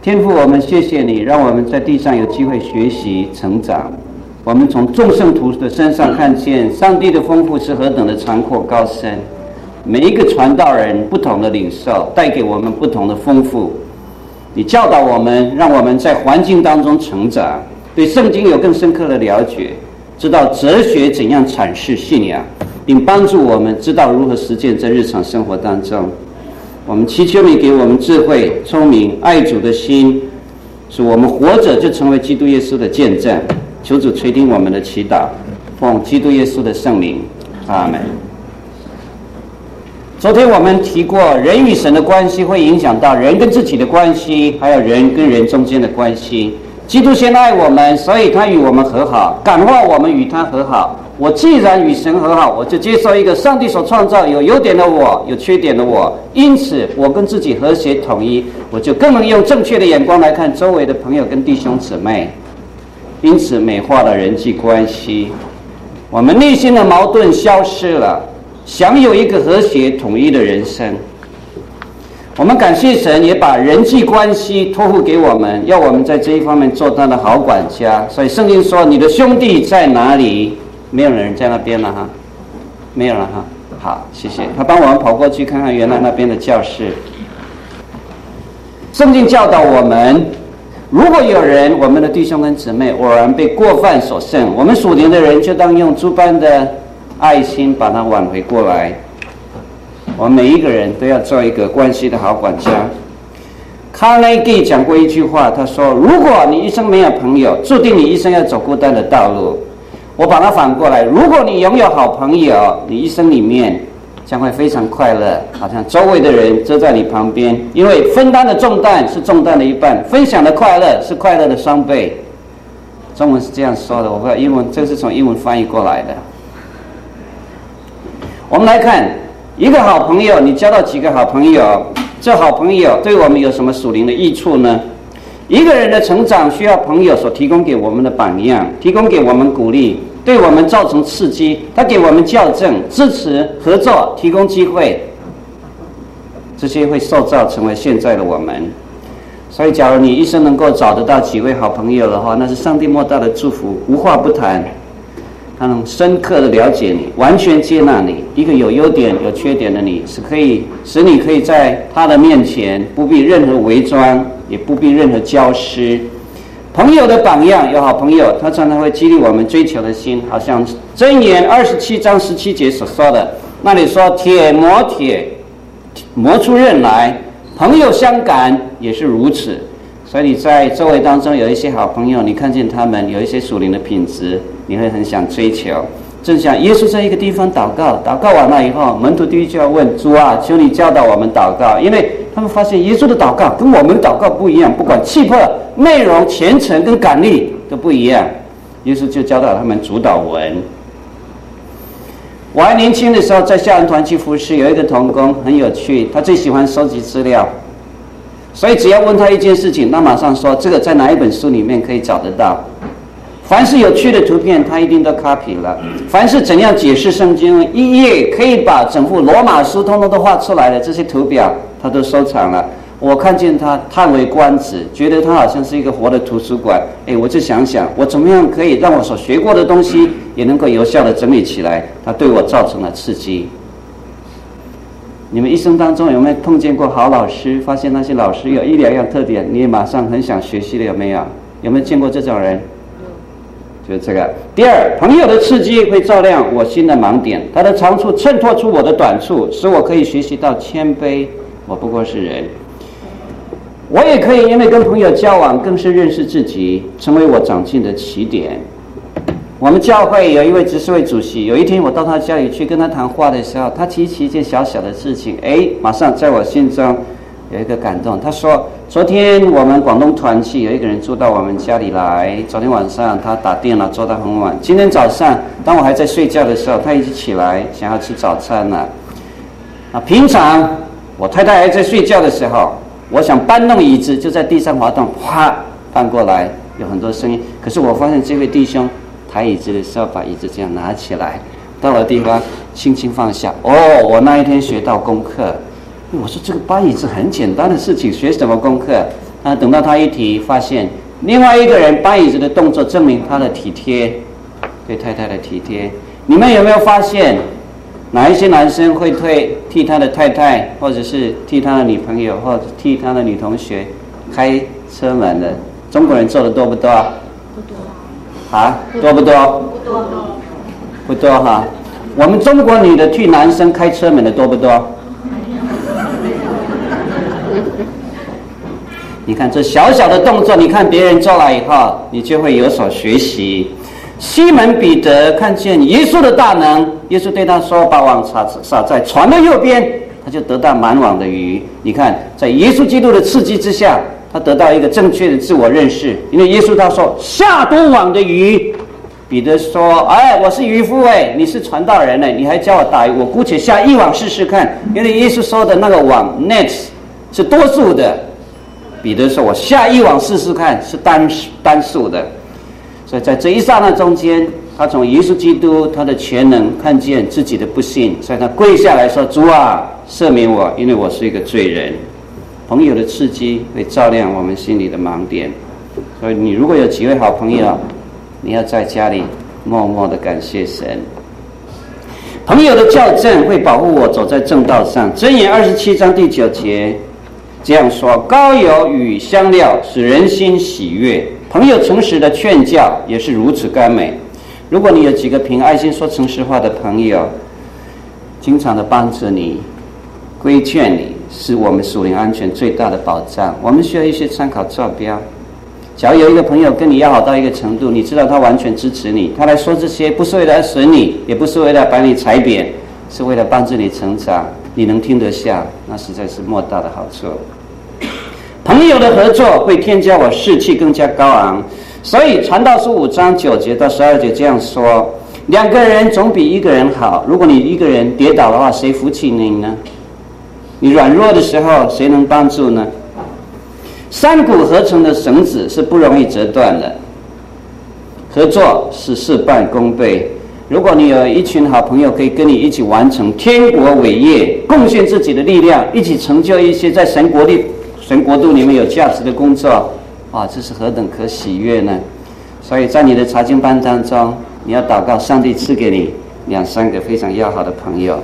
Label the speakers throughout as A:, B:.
A: 天父，我们谢谢你，让我们在地上有机会学习成长。我们从众圣徒的身上看见上帝的丰富是何等的长阔高深，每一个传道人不同的领受带给我们不同的丰富。你教导我们，让我们在环境当中成长，对圣经有更深刻的了解，知道哲学怎样阐释信仰，并帮助我们知道如何实践在日常生活当中。我们祈求你给我们智慧、聪明、爱主的心，使我们活着就成为基督耶稣的见证。求主垂听我们的祈祷，奉基督耶稣的圣名，阿们。昨天我们提过，人与神的关系会影响到人跟自己的关系，还有人跟人中间的关系。基督先爱我们，所以他与我们和好，感化我们与他和好。我既然与神和好，我就接受一个上帝所创造有优点的我，有缺点的我，因此我跟自己和谐统一，我就更能用正确的眼光来看周围的朋友跟弟兄姊妹，因此美化了人际关系，我们内心的矛盾消失了，享有一个和谐统一的人生。我们感谢神，也把人际关系托付给我们，要我们在这一方面做他的好管家。所以圣经说，你的兄弟在哪里？没有人在那边了哈，没有了哈。好，谢谢他帮我们跑过去看看原来那边的教室。圣经教导我们，如果有人，我们的弟兄跟姊妹偶然被过犯所胜，我们属灵的人就当用诸般的爱心把他挽回过来。我们每一个人都要做一个关系的好管家。卡内基讲过一句话，他说，如果你一生没有朋友，注定你一生要走孤单的道路。我把它反过来，如果你拥有好朋友，你一生里面将会非常快乐，好像周围的人都在你旁边，因为分担的重担是重担的一半，分享的快乐是快乐的双倍。中文是这样说的，我不知道英文，这是从英文翻译过来的。我们来看一个好朋友，你交到几个好朋友，这好朋友对我们有什么属灵的益处呢？一个人的成长需要朋友所提供给我们的榜样，提供给我们鼓励，对我们造成刺激，他给我们校正、支持、合作，提供机会，这些会塑造成为现在的我们。所以假如你一生能够找得到几位好朋友的话，那是上帝莫大的祝福，无话不谈，他能深刻的了解你，完全接纳你。一个有优点有缺点的你，是可以使你可以在他的面前不必任何伪装，也不必任何骄失。朋友的榜样，有好朋友，他常常会激励我们追求的心，好像箴言27章17节所说的，那里说铁磨铁，磨出刃来，朋友相感也是如此。所以你在周围当中有一些好朋友，你看见他们有一些属灵的品质，你会很想追求。正像耶稣在一个地方祷告，祷告完了以后，门徒第一句要问主啊，求你教导我们祷告，因为他们发现耶稣的祷告跟我们的祷告不一样，不管气魄、内容、虔诚跟感力都不一样。耶稣就教导他们主导文。我还年轻的时候在校园团去服侍，有一个同工很有趣，他最喜欢收集资料，所以只要问他一件事情，他马上说这个在哪一本书里面可以找得到。凡是有趣的图片，他一定都 copy 了。凡是怎样解释圣经，一页可以把整幅罗马书通通都画出来的这些图表，他都收藏了。我看见他叹为观止，觉得他好像是一个活的图书馆。我就想想，我怎么样可以让我所学过的东西也能够有效的整理起来？他对我造成了刺激。你们一生当中有没有碰见过好老师？发现那些老师有一两样特点，你也马上很想学习的，有没有？有没有见过这种人？就是这个。第二，朋友的刺激会照亮我心的盲点，他的长处衬托出我的短处，使我可以学习到谦卑，我不过是人。我也可以因为跟朋友交往更是认识自己，成为我长进的起点。我们教会有一位执事会主席，有一天我到他家里去跟他谈话的时候，他提起一件小小的事情，马上在我心中有一个感动。他说，昨天我们广东团契有一个人住到我们家里来，昨天晚上他打电脑做到很晚，今天早上当我还在睡觉的时候，他已经起来想要吃早餐了。平常我太太还在睡觉的时候，我想搬弄椅子，就在地上滑动，哗翻过来，有很多声音。可是我发现这位弟兄抬椅子的时候，把椅子这样拿起来，到了地方轻轻放下。我那一天学到功课。我说这个搬椅子很简单的事情，学什么功课？ 等到他一提，发现另外一个人搬椅子的动作证明他的体贴，对太太的体贴。你们有没有发现，哪一些男生会替他的太太，或者是替他的女朋友，或者替他的女同学开车门的？中国人做的多不多？
B: 不多。
A: 啊，多不多？
B: 不多。
A: 不多哈。我们中国女的替男生开车门的多不多？你看这小小的动作，你看别人做了以后，你就会有所学习。西门彼得看见耶稣的大能，耶稣对他说：“把网撒在船的右边。”他就得到满网的鱼。你看，在耶稣基督的刺激之下，他得到一个正确的自我认识。因为耶稣他说：“下多网的鱼。”彼得说：“哎，我是渔夫哎，你是传道人呢，你还教我打鱼，我姑且下一网试试看。”因为耶稣说的那个网 net 是多数的，彼得说：“我下一网试试看，是单数的。”所以在这一刹那中间，他从耶稣基督他的全能看见自己的不幸，所以他跪下来说：“主啊，赦免我，因为我是一个罪人。”朋友的刺激会照亮我们心里的盲点，所以你如果有几位好朋友，你要在家里默默的感谢神。朋友的校正会保护我走在正道上。箴言27章第9节这样说：膏油与香料使人心喜悦，朋友诚实的劝教也是如此甘美。如果你有几个凭爱心说诚实话的朋友，经常的帮助你、规劝你，是我们属灵安全最大的保障。我们需要一些参考坐标。假如有一个朋友跟你要好到一个程度，你知道他完全支持你，他来说这些不是为了损你，也不是为了把你踩扁，是为了帮助你成长，你能听得下，那实在是莫大的好处。朋友的合作会添加我士气更加高昂，所以传道书5章9节到12节这样说：两个人总比一个人好。如果你一个人跌倒的话，谁扶起你呢？你软弱的时候，谁能帮助呢？三股合成的绳子是不容易折断的，合作是事半功倍。如果你有一群好朋友可以跟你一起完成天国伟业，贡献自己的力量，一起成就一些在神国度里面有价值的工作，哇，这是何等可喜悦呢！所以在你的查经班当中，你要祷告上帝赐给你2-3个非常要好的朋友。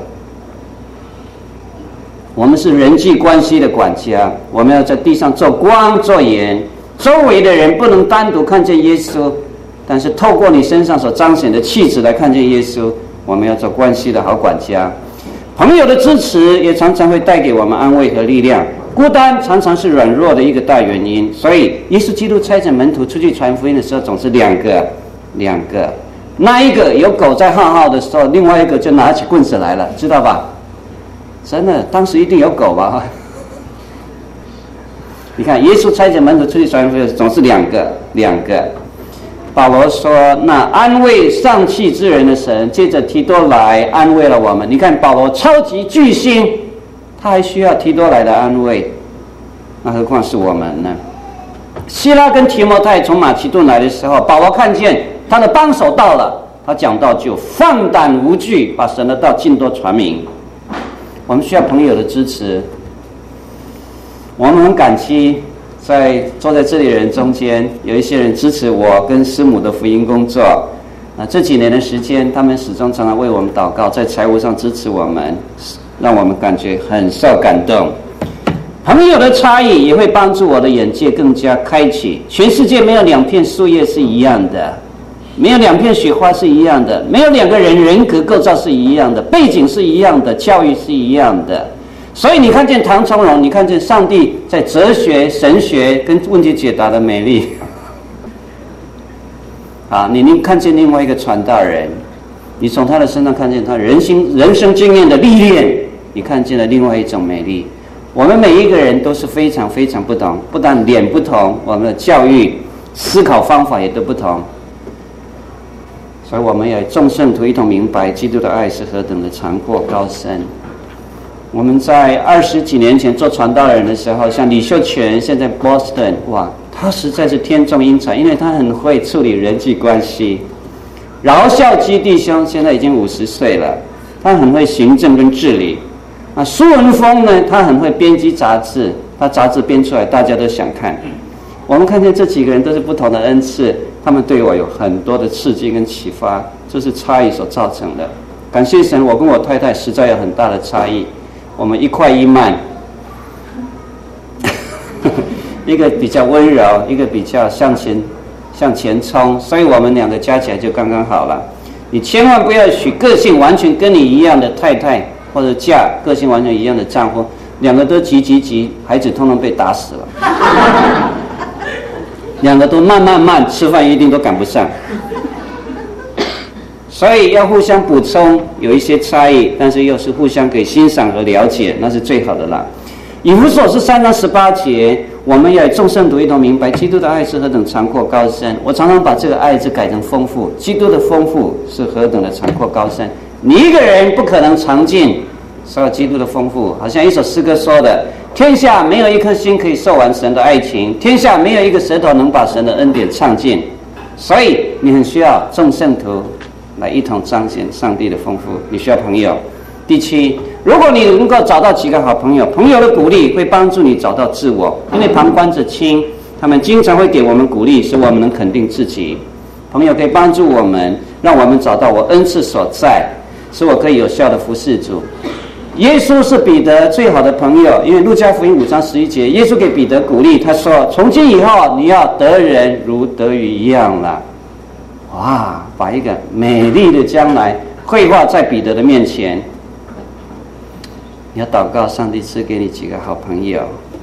A: 我们是人际关系的管家，我们要在地上做光做盐，周围的人不能单独看见耶稣，但是透过你身上所彰显的气质来看见耶稣。我们要做关系的好管家。朋友的支持也常常会带给我们安慰和力量，孤单常常是软弱的一个大原因。所以耶稣基督差遣门徒出去传福音的时候，总是两个，那一个有狗在号号的时候，另外一个就拿起棍子来了，知道吧？真的，当时一定有狗吧？你看，耶稣差遣门徒出去传福音，总是两个。保罗说：“那安慰丧气之人的神，借着提多来安慰了我们。”你看，保罗超级巨星，他还需要提多来的安慰，那何况是我们呢？希拉跟提摩太从马其顿来的时候，保罗看见他的帮手到了，他讲道就放胆无惧，把神的道尽多传明。我们需要朋友的支持。我们很感激坐在这里的人中间，有一些人支持我跟师母的福音工作。这几年的时间，他们始终常常为我们祷告，在财务上支持我们，让我们感觉很受感动。朋友的差异也会帮助我的眼界更加开启。全世界没有2片树叶是一样的，没有2片雪花是一样的，没有2个人人格构造是一样的，背景是一样的，教育是一样的。所以你看见唐崇荣，你看见上帝在哲学、神学跟问题解答的美丽。你看见另外一个传道人，你从他的身上看见他人生经验的历练，你看见了另外一种美丽。我们每一个人都是非常非常不同，不但脸不同，我们的教育、思考方法也都不同。所以我们要众圣徒一同明白基督的爱是何等的长阔高深。我们在20几年前做传道人的时候，像李秀全现在 Boston， 哇，他实在是天纵英才，因为他很会处理人际关系。饶孝基弟兄现在已经50岁了，他很会行政跟治理。苏文峰呢，他很会编辑杂志， 他杂志编出来，大家都想看。我们看见这几个人都是不同的恩赐，他们对我有很多的刺激跟启发，这是差异所造成的。感谢神，我跟我太太实在有很大的差异，我们一快一慢，一个比较温柔，一个比较向前冲，所以我们两个加起来就刚刚好了。你千万不要娶个性完全跟你一样的太太，或者嫁个性完全一样的丈夫，两个都急，孩子通通被打死了。两个都慢，吃饭一定都赶不上。所以要互相补充，有一些差异，但是又是互相可以欣赏和了解，那是最好的啦。以弗所书3章18节，我们要与众圣徒一同明白，基督的爱是何等长阔高深。我常常把这个爱字改成丰富，基督的丰富是何等的长阔高深。你一个人不可能尝尽所有基督的丰富，好像一首诗歌说的：天下没有一颗心可以受完神的爱情，天下没有一个舌头能把神的恩典唱尽。所以你很需要众圣徒来一同彰显上帝的丰富，你需要朋友。第七，如果你能够找到几个好朋友，朋友的鼓励会帮助你找到自我，因为旁观者清，他们经常会给我们鼓励，使我们能肯定自己。朋友可以帮助我们，让我们找到我恩赐所在，使我可以有效的服侍主。耶稣是彼得最好的朋友，因为路加福音5章11节，耶稣给彼得鼓励，他说：从今以后你要得人如得鱼一样了。哇，把一个美丽的将来绘画在彼得的面前。你要祷告上帝赐给你几个好朋友。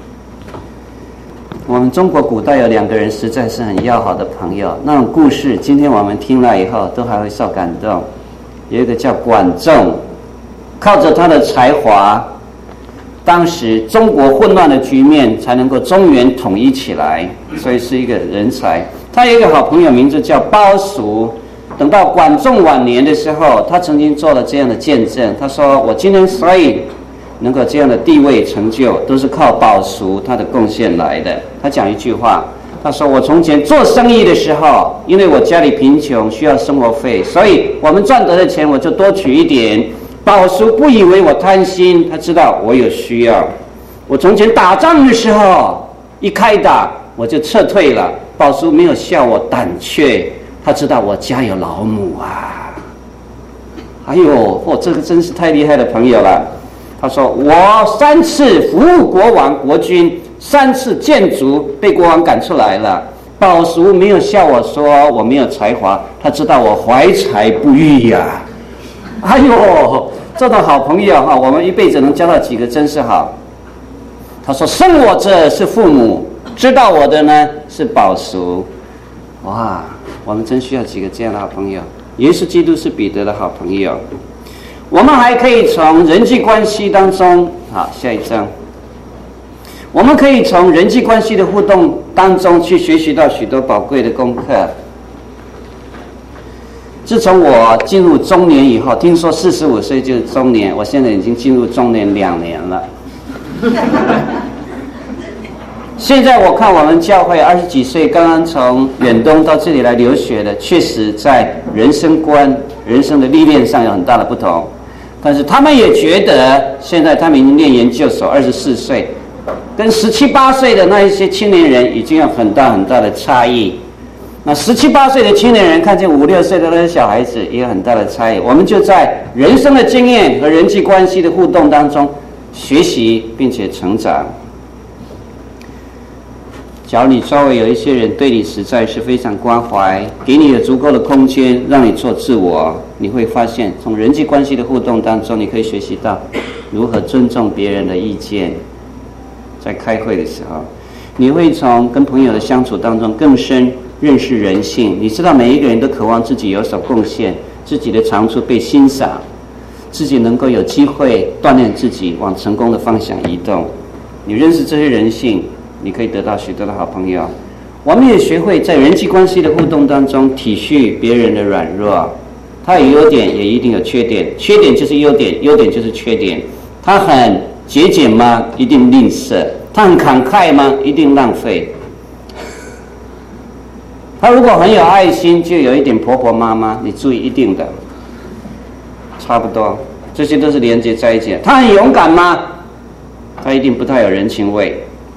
A: 我们中国古代有2个人实在是很要好的朋友，那种故事今天我们听了以后都还会受感动。有一个叫管仲，靠着他的才华，当时中国混乱的局面才能够中原统一起来，所以是一个人才。他有一个好朋友名字叫鲍叔。等到管仲晚年的时候，他曾经做了这样的见证，他说：我今天所以能够这样的地位成就，都是靠鲍叔他的贡献来的。他讲一句话，他说：我从前做生意的时候，因为我家里贫穷需要生活费，所以我们赚得的钱我就多取一点。鲍叔不以为我贪心，他知道我有需要。我从前打仗的时候，一开打我就撤退了，鲍叔没有笑我胆怯，他知道我家有老母啊。哎呦，这个真是太厉害的朋友了。他说：我3次服务国王国君，3次建筑被国王赶出来了。鲍叔没有笑我说我没有才华，他知道我怀才不遇呀。哎呦，这种好朋友哈，我们一辈子能交到几个真是好。他说：生我者是父母，知道我的呢是鲍叔。哇，我们真需要几个这样的好朋友。耶稣基督是彼得的好朋友。我们还可以从人际关系当中，好，下一章，我们可以从人际关系的互动当中去学习到许多宝贵的功课。自从我进入中年以后，听说45岁就是中年，我现在已经进入中年2年了。现在我看我们教会20几岁刚刚从远东到这里来留学的，确实在人生观、人生的历练上有很大的不同。但是他们也觉得，现在他们已经念研究所，24岁，跟17、18岁的那一些青年人已经有很大的差异。那17、18岁的青年人看见5、6岁的那些小孩子也有很大的差异。我们就在人生的经验和人际关系的互动当中学习并且成长。假如你周围有一些人对你实在是非常关怀，给你有足够的空间让你做自我，你会发现从人际关系的互动当中，你可以学习到如何尊重别人的意见。在开会的时候，你会从跟朋友的相处当中更深认识人性。你知道每一个人都渴望自己有所贡献，自己的长处被欣赏，自己能够有机会锻炼自己往成功的方向移动。你认识这些人性，你可以得到许多的好朋友。我们也学会在人际关系的互动当中体恤别人的软弱，他有优点也一定有缺点，缺点就是优点，优点就是缺点。他很节俭吗？一定吝啬。他很慷慨吗？一定浪费。他如果很有爱心，就有一点婆婆妈妈，你注意，一定的，差不多，这些都是连接在一起的。他很勇敢吗？他一定不太有人情味。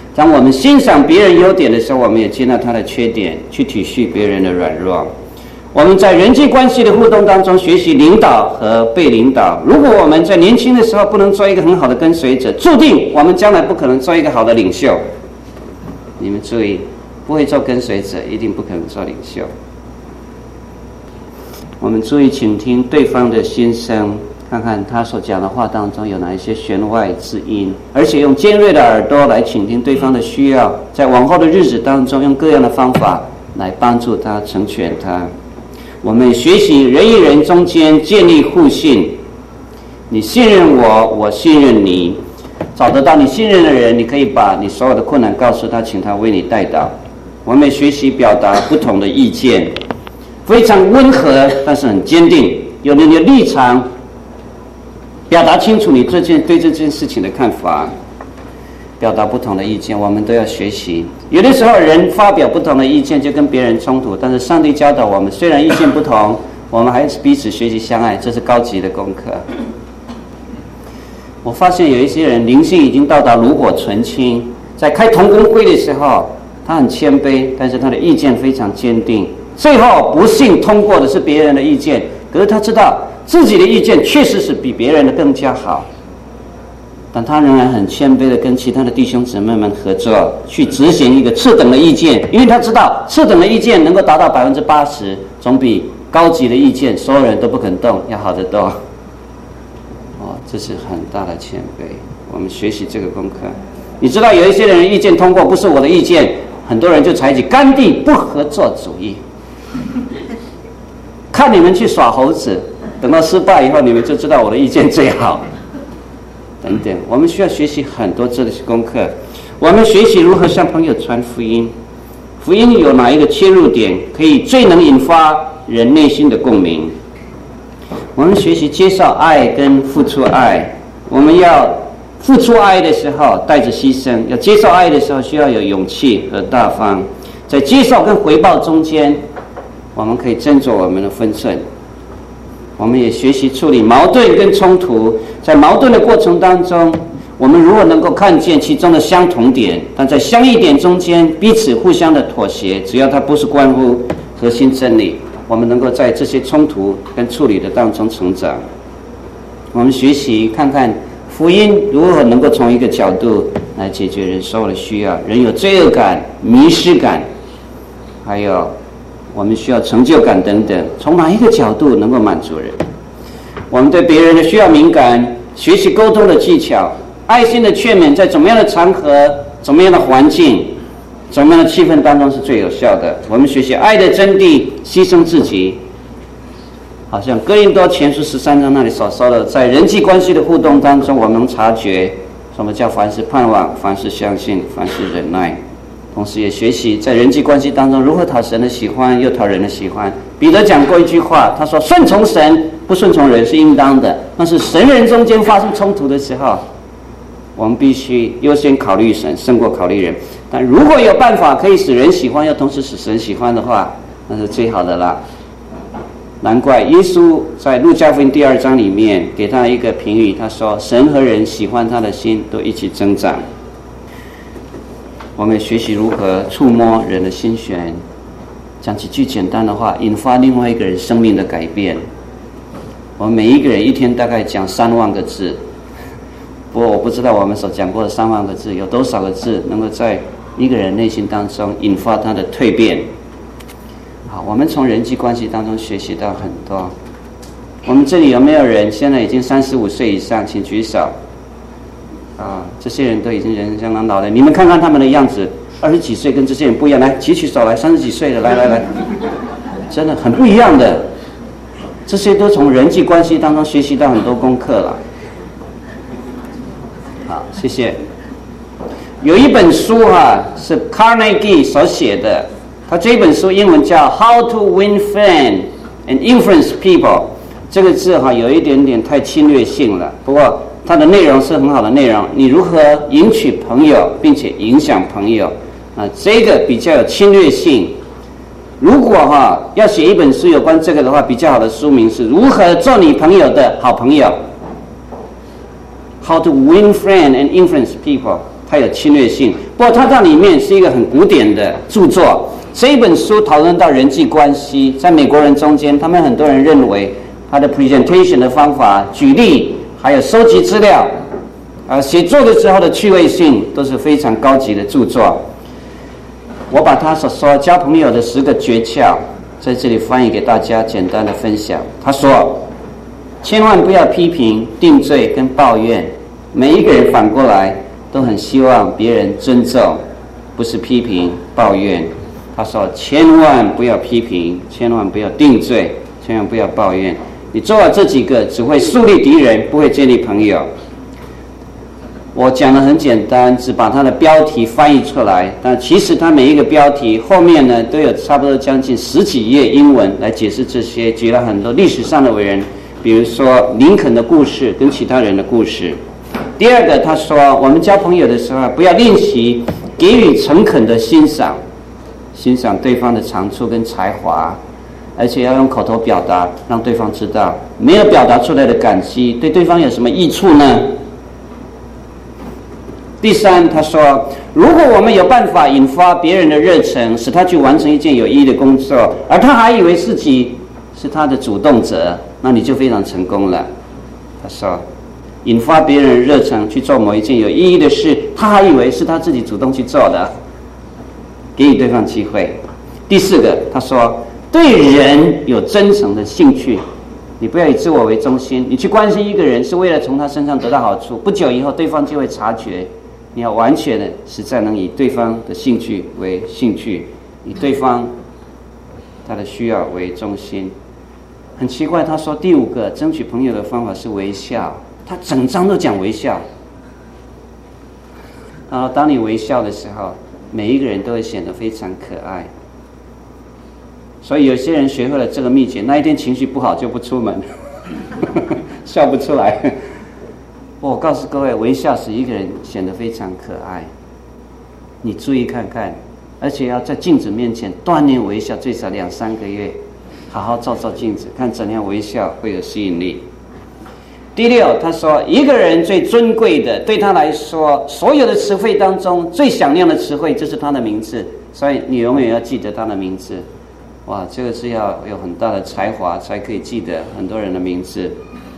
A: 当我们欣赏别人优点的时候，我们也接纳他的缺点，去体恤别人的软弱。我们在人际关系的互动当中学习领导和被领导。如果我们在年轻的时候不能做一个很好的跟随者，注定我们将来不可能做一个好的领袖。你们注意，不会做跟随者，一定不可能做领袖。我们注意倾听对方的心声，看看他所讲的话当中有哪一些弦外之音，而且用尖锐的耳朵来倾听对方的需要，在往后的日子当中用各样的方法来帮助他，成全他。我们学习人与人中间建立互信，你信任我，我信任你。找得到你信任的人，你可以把你所有的困难告诉他，请他为你代祷。我们学习表达不同的意见，非常温和，但是很坚定，有你的立场，表达清楚你对这件事情的看法。表达不同的意见，我们都要学习。有的时候人发表不同的意见就跟别人冲突，但是上帝教导我们，虽然意见不同，我们还是彼此学习相爱，这是高级的功课。我发现有一些人灵性已经到达炉火纯青，在开同工会的时候他很谦卑，但是他的意见非常坚定，最后不幸通过的是别人的意见，可是他知道自己的意见确实是比别人的更加好，但他仍然很谦卑的跟其他的弟兄姊妹们合作，去执行一个次等的意见，因为他知道次等的意见能够达到80%，总比高级的意见所有人都不肯动要好得多。这是很大的谦卑，我们学习这个功课。你知道有一些人意见通过不是我的意见，很多人就采取甘地不合作主义，看你们去耍猴子，等到失败以后你们就知道我的意见最好等等。我们需要学习很多这些功课。我们学习如何向朋友传福音，福音有哪一个切入点可以最能引发人内心的共鸣。我们学习介绍爱跟付出爱。我们要付出爱的时候带着牺牲，要介绍爱的时候需要有勇气和大方。在介绍跟回报中间，我们可以斟酌我们的分寸。我们也学习处理矛盾跟冲突，在矛盾的过程当中，我们如果能够看见其中的相同点，但在相异点中间彼此互相的妥协，只要它不是关乎核心真理，我们能够在这些冲突跟处理的当中成长。我们学习看看福音如何能够从一个角度来解决人所有的需要。人有罪恶感、迷失感，还有我们需要成就感等等，从哪一个角度能够满足人？我们对别人的需要敏感，学习沟通的技巧，爱心的劝勉在怎么样的场合、怎么样的环境、怎么样的气氛当中是最有效的。我们学习爱的真谛，牺牲自己。好像哥林多前书13章那里所说的，在人际关系的互动当中，我们能察觉什么叫凡事盼望，凡事相信，凡事忍耐。同时也学习在人际关系当中如何讨神的喜欢，又讨人的喜欢。彼得讲过一句话，他说顺从神不顺从人是应当的，但是神人中间发生冲突的时候，我们必须优先考虑神胜过考虑人。但如果有办法可以使人喜欢又同时使神喜欢的话，那是最好的啦。难怪耶稣在路加福音第2章里面给他一个评语，他说神和人喜欢他的心都一起增长。我们学习如何触摸人的心弦，讲几句简单的话引发另外一个人生命的改变。我们每一个人一天大概讲3万个字，不过我不知道我们所讲过的3万个字有多少个字能够在一个人内心当中引发他的蜕变。好，我们从人际关系当中学习到很多。我们这里有没有人现在已经35岁以上？请举手。这些人都已经人生相当老了，你们看看他们的样子，20几岁跟这些人不一样。来，举手来，30几岁的，来，真的很不一样的。这些都从人际关系当中学习到很多功课了。好，谢谢。有一本书是 Carnegie 所写的，他这本书英文叫 How to Win Friends and Influence People。这个字有一点点太侵略性了，不过它的内容是很好的内容。你如何赢取朋友并且影响朋友这个比较有侵略性。如果要写一本书有关这个的话，比较好的书名是如何做你朋友的好朋友， How to Win Friends and Influence People。 它有侵略性。不过它在里面是一个很古典的著作。这一本书讨论到人际关系，在美国人中间，他们很多人认为他的 presentation 的方法、举例，还有收集资料，写作的时候的趣味性，都是非常高级的著作。我把他所说交朋友的10个诀窍，在这里翻译给大家，简单的分享。他说，千万不要批评、定罪跟抱怨，每一个人反过来都很希望别人尊重，不是批评、抱怨。他说，千万不要批评，千万不要定罪，千万不要抱怨。你做了这几个，只会树立敌人，不会建立朋友。我讲的很简单，只把它的标题翻译出来，但其实它每一个标题后面呢，都有差不多将近10几页英文来解释这些，举了很多历史上的伟人，比如说林肯的故事跟其他人的故事。第二个，他说我们交朋友的时候，不要练习给予诚恳的欣赏，欣赏对方的长处跟才华，而且要用口头表达，让对方知道。没有表达出来的感激，对对方有什么益处呢？第三，他说，如果我们有办法引发别人的热忱，使他去完成一件有意义的工作，而他还以为自己是他的主动者，那你就非常成功了。他说，引发别人的热忱去做某一件有意义的事，他还以为是他自己主动去做的，给予对方机会。第四个，他说，对人有真诚的兴趣，你不要以自我为中心，你去关心一个人是为了从他身上得到好处，不久以后对方就会察觉。你要完全的实在能以对方的兴趣为兴趣，以对方他的需要为中心。很奇怪，他说第5个争取朋友的方法是微笑，他整章都讲微笑。然后当你微笑的时候，每一个人都会显得非常可爱。所以有些人学会了这个秘诀，那一天情绪不好就不出门笑不出来。我告诉各位，微笑使一个人显得非常可爱。你注意看看，而且要在镜子面前锻炼微笑，最少2-3个月，好好照照镜子，看怎样微笑会有吸引力。第6，他说，一个人最尊贵的，对他来说，所有的词汇当中最响亮的词汇就是他的名字，所以你永远要记得他的名字。哇，这个是要有很大的才华才可以记得很多人的名字。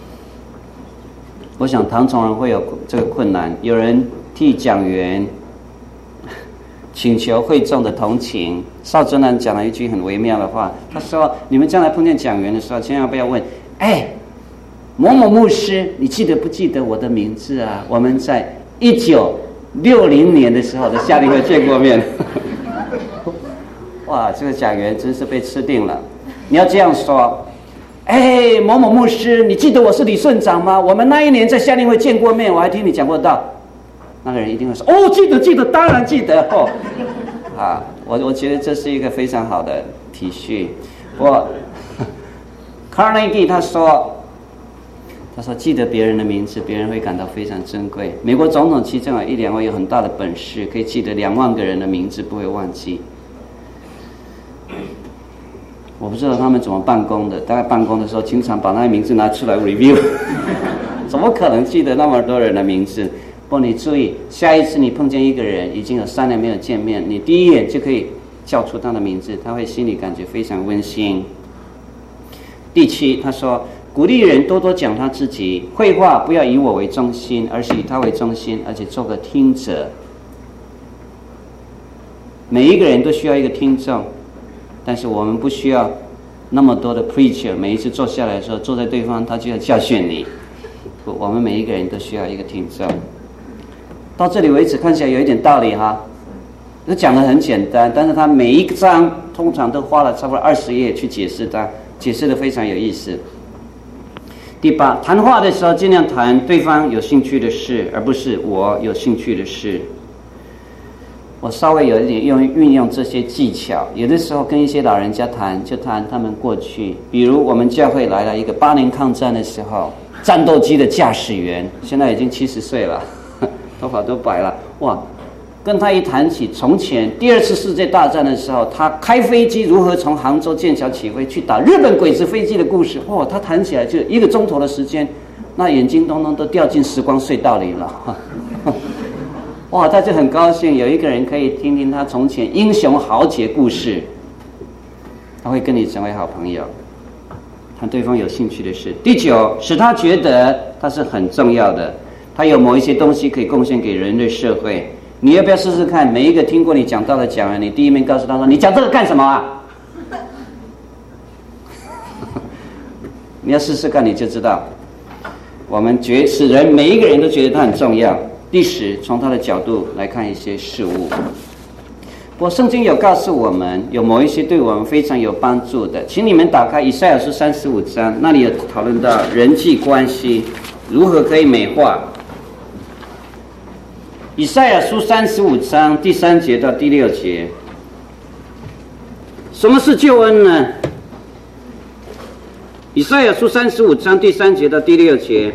A: 我想唐崇荣会有这个困难，有人替讲员请求会众的同情。邵尊南讲了一句很微妙的话，他说，你们将来碰见讲员的时候，千万不要问，某某牧师，你记得不记得我的名字啊？我们在1960年的时候在夏令会见过面。哇，这个讲员真是被吃定了。你要这样说，某某牧师，你记得我是李顺长吗？我们那一年在夏令会见过面，我还听你讲过道。那个人一定会说，记得，当然记得。我觉得这是一个非常好的体恤。Carnegie 他说记得别人的名字，别人会感到非常珍贵。美国总统其中有1-2位有很大的本事，可以记得2万个人的名字，不会忘记。我不知道他们怎么办公的，大概办公的时候经常把那些名字拿出来 review 怎么可能记得那么多人的名字？不过你注意，下一次你碰见一个人已经有3年没有见面，你第一眼就可以叫出他的名字，他会心里感觉非常温馨。第7，他说，鼓励人多多讲他自己，绘画不要以我为中心，而是以他为中心，而且做个听者。每一个人都需要一个听众，但是我们不需要那么多的 preacher， 每一次坐下来的时候，坐在对方他就要教训你。我们每一个人都需要一个听众。到这里为止看起来有一点道理哈，这讲得很简单，但是他每一章通常都花了差不多20页去解释它，解释得非常有意思。第8，谈话的时候尽量谈对方有兴趣的事，而不是我有兴趣的事。我稍微有一点运用这些技巧，有的时候跟一些老人家谈，就谈他们过去。比如我们教会来了一个8年抗战的时候，战斗机的驾驶员，现在已经70岁了，头发都白了。哇，跟他一谈起从前第2次世界大战的时候，他开飞机如何从杭州剑桥起飞去打日本鬼子飞机的故事。哇，他谈起来就1个钟头的时间，那眼睛通通都掉进时光隧道里了。 哇，他就很高兴，有一个人可以听听他从前英雄豪杰故事，他会跟你成为好朋友，谈对方有兴趣的事。第九，使他觉得他是很重要的，他有某一些东西可以贡献给人类社会。你要不要试试看？每一个听过你讲道的讲员，你第一面告诉他说：“你讲这个干什么啊？”你要试试看，你就知道。我们使人每一个人都觉得他很重要。第十，从他的角度来看一些事物。不过圣经有告诉我们，有某一些对我们非常有帮助的，请你们打开以赛亚书35章，那里有讨论到人际关系如何可以美化。以赛亚书35章第3节到第6节，什么是救恩呢？以赛亚书35章第3节到第6节。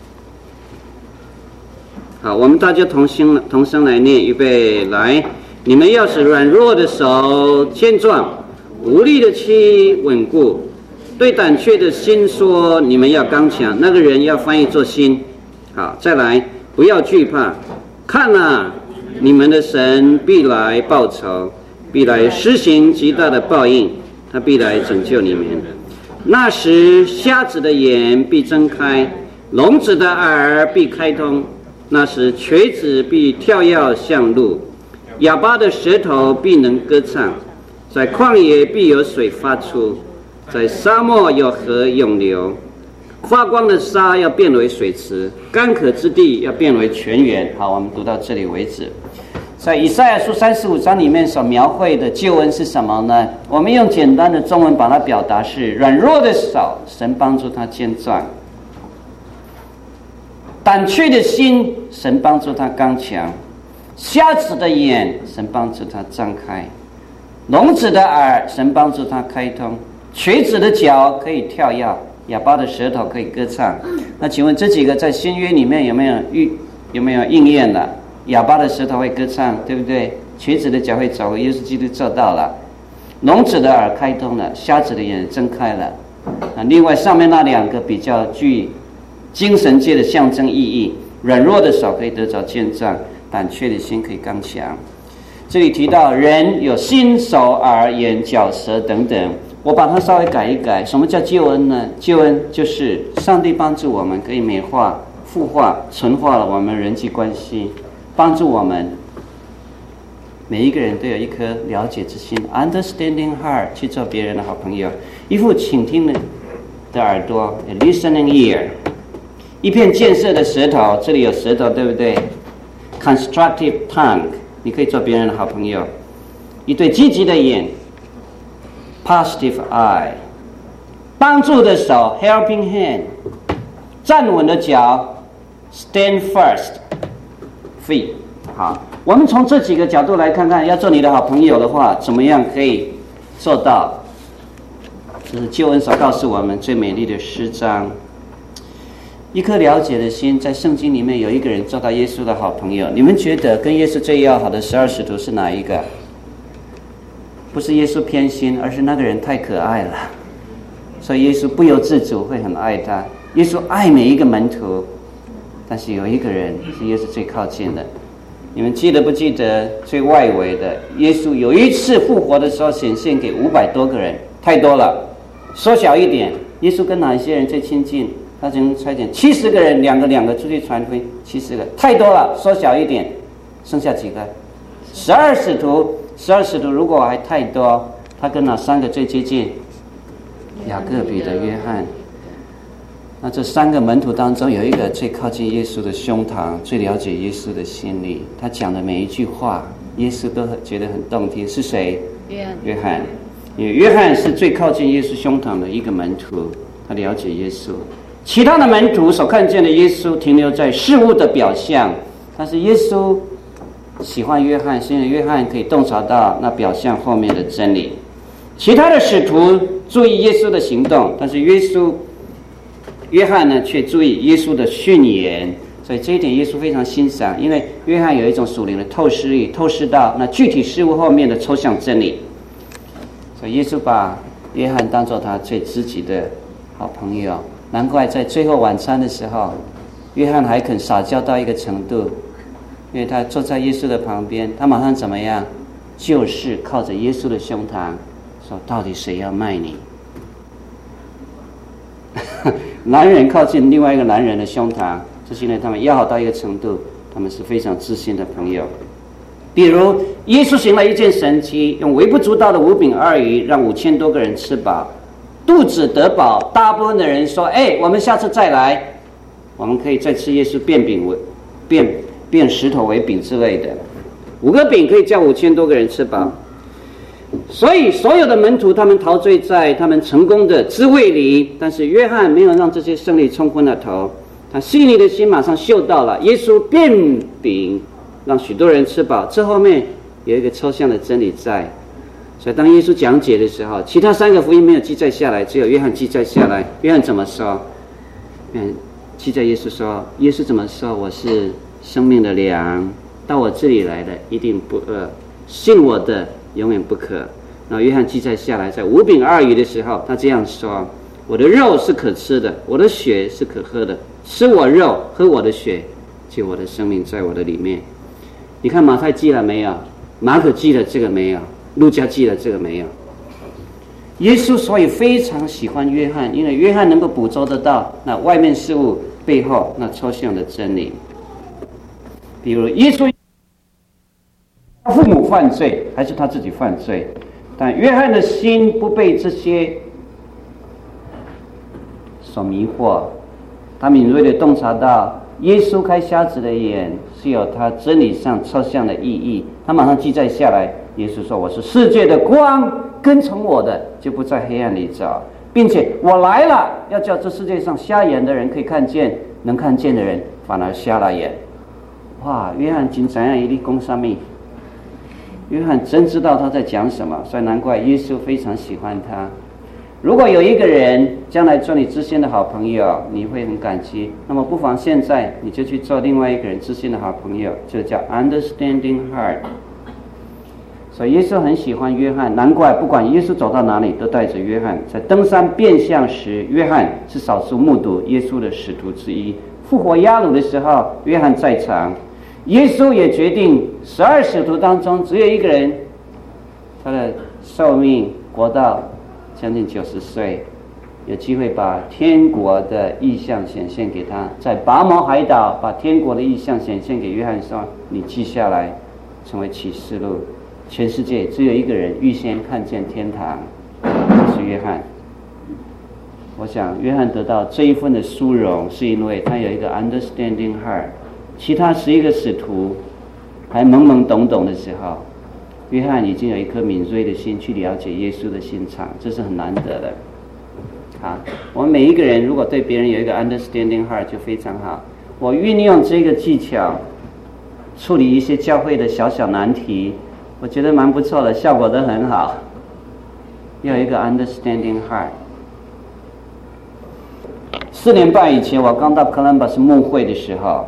A: 好，我们大家同声来念，预备来。你们要使软弱的手健壮，无力的膝稳固，对胆怯的心说：你们要刚强。那个人要翻译作心。好，再来，不要惧怕。看啊，你们的神必来报仇，必来施行极大的报应，他必来拯救你们。那时瞎子的眼必睁开，聋子的耳必开通。那时瘸子必跳跃向路，哑巴的舌头必能歌唱。在旷野必有水发出，在沙漠有河涌流。发光的沙要变为水池，干渴之地要变为泉源。好，我们读到这里为止。在以赛亚书35章里面所描绘的救恩是什么呢？我们用简单的中文把它表达是：软弱的手，神帮助他健壮；胆怯的心，神帮助他刚强；瞎子的眼，神帮助他张开；聋子的耳，神帮助他开通；瘸子的脚可以跳跃，哑巴的舌头可以歌唱。那请问这几个在新约里面有没有应验了？哑巴的舌头会歌唱，对不对？瘸子的脚会走，耶稣基督做到了。聋子的耳开通了，瞎子的眼睁开了。另外上面那两个比较具精神界的象征意义，软弱的手可以得着健壮，胆怯的心可以刚强。这里提到人有心、手、耳、眼、脚、舌等等，我把它稍微改一改。什么叫救恩呢？救恩就是上帝帮助我们可以美化、复化、纯化了我们人际关系，帮助我们每一个人都有一颗了解之心 understanding heart， 去做别人的好朋友，一副倾听的耳朵 a listening ear， 一片建设的舌头，这里有舌头对不对？ constructive tongue， 你可以做别人的好朋友，一对积极的眼 positive eye， 帮助的手 helping hand， 站稳的脚 stand first feet。 好，我们从这几个角度来看看，要做你的好朋友的话，怎么样可以做到？这是救恩所告诉我们最美丽的诗章。一颗了解的心，在圣经里面有一个人做到耶稣的好朋友。你们觉得跟耶稣最要好的12使徒是哪一个？不是耶稣偏心，而是那个人太可爱了，所以耶稣不由自主会很爱他。耶稣爱每一个门徒，但是有一个人是耶稣最靠近的。你们记得不记得最外围的耶稣有一次复活的时候显现给500多个人，太多了，缩小一点。耶稣跟哪一些人最亲近？他曾差遣70个人，两个出去传福音，70个太多了，缩小一点，剩下几个？12使徒。12使徒如果还太多，他跟哪3个最接近？雅各、彼得、约翰。那这3个门徒当中，有一个最靠近耶稣的胸膛，最了解耶稣的心里，他讲的每一句话，耶稣都觉得很动听。是谁？约翰。因为约翰是最靠近耶稣胸膛的一个门徒，他了解耶稣。其他的门徒所看见的耶稣停留在事物的表象，但是耶稣喜欢约翰，是因为约翰可以洞察到那表象后面的真理。其他的使徒注意耶稣的行动，但是约翰呢却注意耶稣的训言，所以这一点耶稣非常欣赏，因为约翰有一种属灵的透视力，透视到那具体事物后面的抽象真理。所以耶稣把约翰当作他最知己的好朋友，难怪在最后晚餐的时候，约翰还肯撒娇到一个程度， 因为他坐在耶稣的旁边，他马上怎么样？就是靠着耶稣的胸膛说，到底谁要卖你？男人靠近另外一个男人的胸膛，这是因为他们要好到一个程度，他们是非常知心的朋友。比如耶稣行了一件神迹，用微不足道的5饼2鱼让5000多个人吃饱，肚子得饱，大部分的人说，我们下次再来，我们可以再吃耶稣变石头为饼之类的。5个饼可以叫5000多个人吃饱。所以所有的门徒他们陶醉在他们成功的滋味里，但是约翰没有让这些胜利冲昏了头，他细腻的心马上嗅到了耶稣变饼让许多人吃饱，这后面有一个抽象的真理在。所以当耶稣讲解的时候，其他3个福音没有记载下来，只有约翰记载下来。约翰怎么说？记载耶稣说，耶稣怎么说？我是生命的粮，到我这里来的一定不饿，信我的永远不渴。然后约翰记载下来，在5饼2鱼的时候，他这样说：我的肉是可吃的，我的血是可喝的，吃我肉喝我的血，就我的生命在我的里面。你看马太记了没有？马可记了这个没有？路加记了这个没有？耶稣所以非常喜欢约翰，因为约翰能够捕捉得到那外面事物背后那抽象的真理。比如耶稣父母犯罪还是他自己犯罪，但约翰的心不被这些所迷惑，他敏锐地洞察到耶稣开瞎子的眼是有他真理上抽象的意义，他马上记载下来。耶稣说，我是世界的光，跟从我的就不在黑暗里走，并且我来了要叫这世界上瞎眼的人可以看见，能看见的人反而瞎了眼。哇，约翰真怎样一粒讲什么？约翰真知道他在讲什么，所以难怪耶稣非常喜欢他。如果有一个人将来做你知心的好朋友，你会很感激，那么不妨现在你就去做另外一个人知心的好朋友，就叫 understanding heart。 所以耶稣很喜欢约翰，难怪不管耶稣走到哪里都带着约翰。在登山变相时，约翰是少数目睹耶稣的使徒之一。复活亚鲁的时候，约翰在场。耶稣也决定12使徒当中只有一个人，他的寿命活到将近90岁，有机会把天国的意象显现给他。在拔摩海岛把天国的意象显现给约翰，说：“你记下来，成为启示录。”全世界只有一个人预先看见天堂，就是约翰。我想约翰得到这一份的殊荣，是因为他有一个 understanding heart。其他11个使徒还懵懵懂懂的时候，约翰已经有一颗敏锐的心去了解耶稣的心肠，这是很难得的。好，我们每一个人如果对别人有一个 understanding heart 就非常好。我运用这个技巧处理一些教会的小小难题，我觉得蛮不错的，效果都很好。要有一个 understanding heart。4年半以前，我刚到 Columbus 牧会的时候，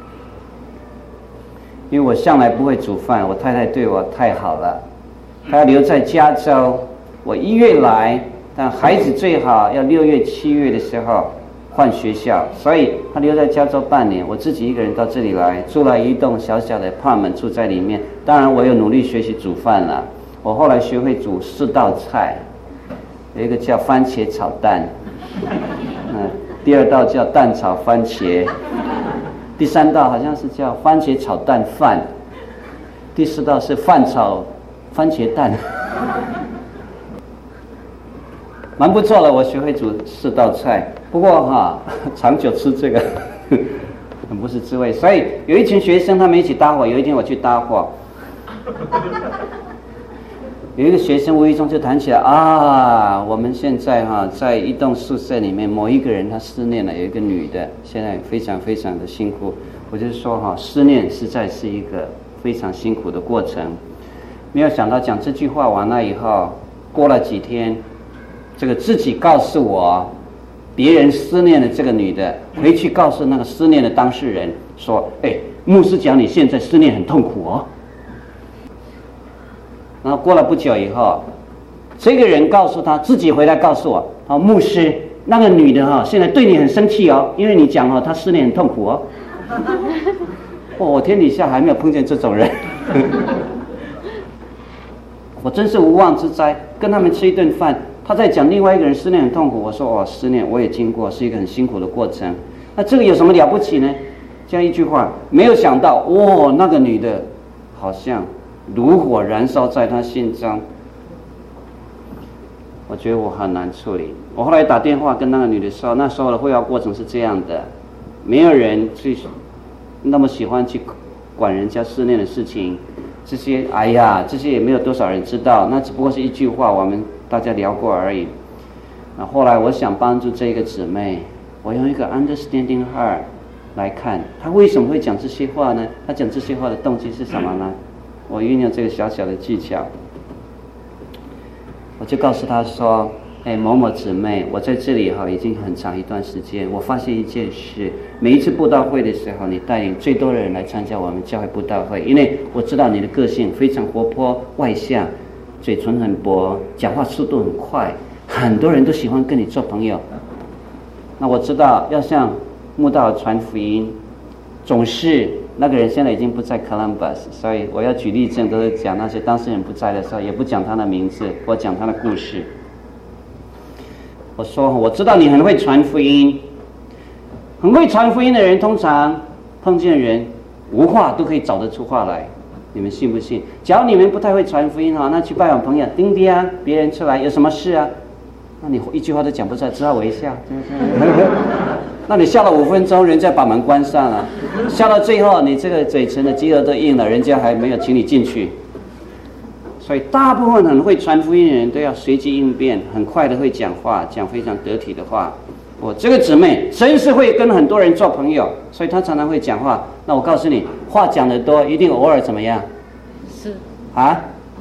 A: 因为我向来不会煮饭，我太太对我太好了，她要留在加州，我1月来，但孩子最好要6月、7月的时候换学校，所以她留在加州半年，我自己一个人到这里来，租了一栋小小的 apartment 住在里面。当然，我有努力学习煮饭了。我后来学会煮4道菜，有一个叫番茄炒蛋，第2道叫蛋炒番茄，第3道好像是叫番茄炒蛋饭，第4道是饭炒番茄蛋，蛮不错了。我学会煮4道菜，不过长久吃这个很不是滋味。所以有一群学生他们一起搭伙，有一天我去搭伙，有一个学生无意中就谈起来我们现在在一栋宿舍里面，某一个人他失恋了，有一个女的，现在非常非常的辛苦。我就是说失恋实在是一个非常辛苦的过程。没有想到讲这句话完了以后，过了几天，这个自己告诉我别人失恋的这个女的，回去告诉那个失恋的当事人说：“牧师讲你现在失恋很痛苦哦。”然后过了不久以后，这个人告诉他自己回来告诉我：“牧师，那个女的现在对你很生气哦，因为你讲她失恋很痛苦哦。” 我天底下还没有碰见这种人。我真是无妄之灾。跟他们吃一顿饭，他在讲另外一个人失恋很痛苦，我说失恋我也经过，是一个很辛苦的过程。那这个有什么了不起呢？这样一句话，没有想到那个女的好像炉火燃烧在他心中。我觉得我很难处理。我后来打电话跟那个女的说，那时候的会话过程是这样的，没有人去那么喜欢去管人家失恋的事情，这些这些也没有多少人知道，那只不过是一句话，我们大家聊过而已。那后来我想帮助这个姊妹，我用一个 understanding her 来看，她为什么会讲这些话呢？她讲这些话的动机是什么呢？我运用这个小小的技巧，我就告诉她说，某某姊妹，我在这里已经很长一段时间，我发现一件事，每一次布道会的时候，你带领最多的人来参加我们教会布道会，因为我知道你的个性非常活泼外向，嘴唇很薄，讲话速度很快，很多人都喜欢跟你做朋友。那我知道要向慕道传福音，总是那个人现在已经不在 Columbus， 所以我要举例证都是讲那些当事人不在的时候，也不讲他的名字，我讲他的故事。我说我知道你很会传福音，很会传福音的人通常碰见人无话都可以找得出话来，你们信不信？假如你们不太会传福音那去拜访朋友，丁丁啊，别人出来有什么事啊，那你一句话都讲不出来，只好微笑。那你笑了5分钟，人家把门关上了，笑到最后你这个嘴唇的肌肉都硬了，人家还没有请你进去。所以大部分很会传福音的人都要随机应变，很快的会讲话，讲非常得体的话。我这个姊妹真是会跟很多人做朋友，所以她常常会讲话。那我告诉你，话讲得多，一定偶尔怎么样？是啊，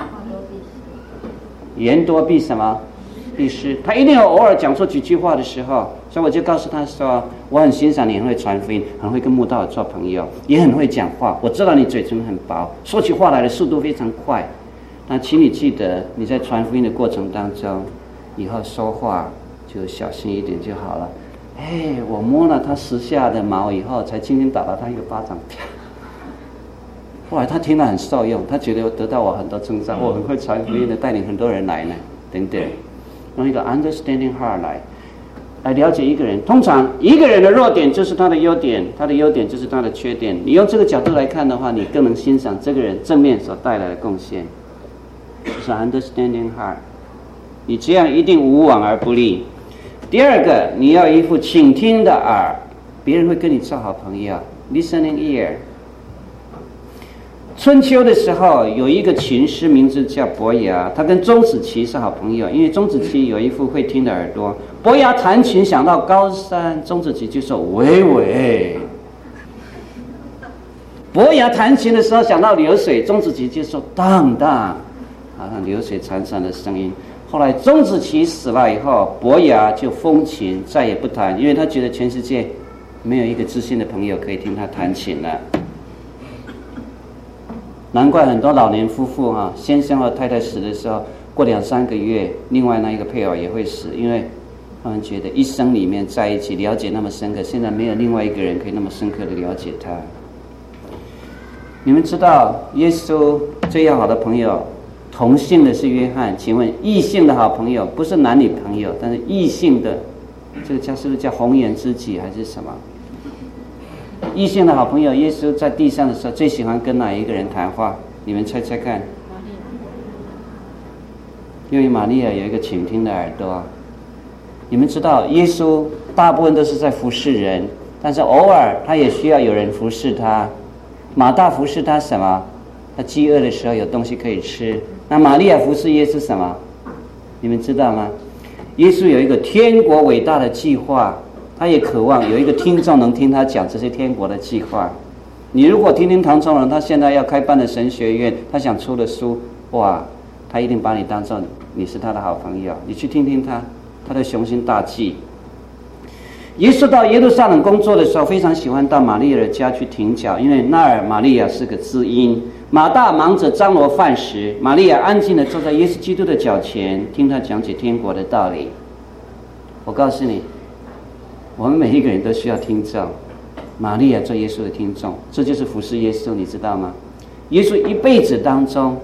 A: 言多必什么？必失。她一定有偶尔讲错几句话的时候，所以我就告诉她说，我很欣赏你很会传福音，很会跟慕道做朋友，也很会讲话。我知道你嘴唇很薄，说起话来的速度非常快。那请你记得，你在传福音的过程当中，以后说话就小心一点就好了。我摸了他10下的毛以后，才轻轻打了他一个巴掌，啪！后来他听了很受用，他觉得得到我很多称赞，我很会传福音的，带领很多人来呢，等等。用一个 understanding heart 来了解一个人。通常一个人的弱点就是他的优点，他的优点就是他的缺点。你用这个角度来看的话，你更能欣赏这个人正面所带来的贡献。就是 understanding heart， 你这样一定无往而不利。第二个，你要一副倾听的耳，别人会跟你做好朋友 listening ear。 春秋的时候有一个琴师名字叫伯牙，他跟钟子期是好朋友，因为钟子期有一副会听的耳朵。伯牙弹琴想到高山，钟子期就说喂喂。伯牙弹琴的时候想到流水，钟子期就说荡荡，好像流水潺潺的声音。后来钟子期死了以后，伯牙就封琴，再也不弹，因为他觉得全世界没有一个知心的朋友可以听他弹琴了。难怪很多老年夫妇先生和太太死的时候，过2-3个月，另外那一个配偶也会死，因为他们觉得一生里面在一起了解那么深刻，现在没有另外一个人可以那么深刻的了解他。你们知道耶稣最要好的朋友同性的是约翰，请问异性的好朋友不是男女朋友，但是异性的这个是不是叫红颜知己还是什么？异性的好朋友，耶稣在地上的时候最喜欢跟哪一个人谈话？你们猜猜看。因为玛利亚有一个倾听的耳朵。你们知道耶稣大部分都是在服侍人，但是偶尔他也需要有人服侍他。马大服侍他什么？他饥饿的时候有东西可以吃。那玛利亚服侍耶稣什么？你们知道吗？耶稣有一个天国伟大的计划，他也渴望有一个听众能听他讲这些天国的计划。你如果听听唐崇荣，他现在要开办的神学院，他想出的书，哇，他一定把你当作你是他的好朋友。你去听听他的雄心大计。耶稣到耶路撒冷工作的时候，非常喜欢到玛利亚的家去停脚，因为那儿玛利亚是个知音。马大忙着张罗饭食，玛利亚安静地坐在耶稣基督的脚前，听他讲解天国的道理。我告诉你，我们每一个人都需要听众， 玛利亚做耶稣的听众，这就是服侍耶稣，你知道吗？耶稣一辈子当中，